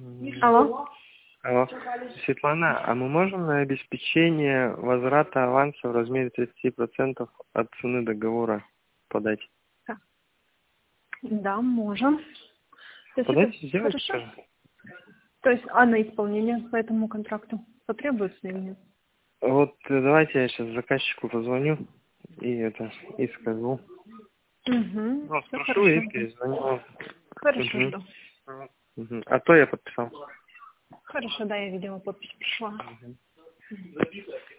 Алло. Алло. Светлана, а мы можем на обеспечение возврата аванса в размере 30% от цены договора подать? Да, можем. То есть Подайте, это сделайте, хорошо? скажем. То есть, а на исполнение по этому контракту потребуется или нет? Вот давайте я сейчас заказчику позвоню и скажу. Угу. Ну, Все спрошу хорошо. и перезвоню. Хорошо, Угу. жду. А то я подписал. Хорошо, да, я видела, подпись пришла.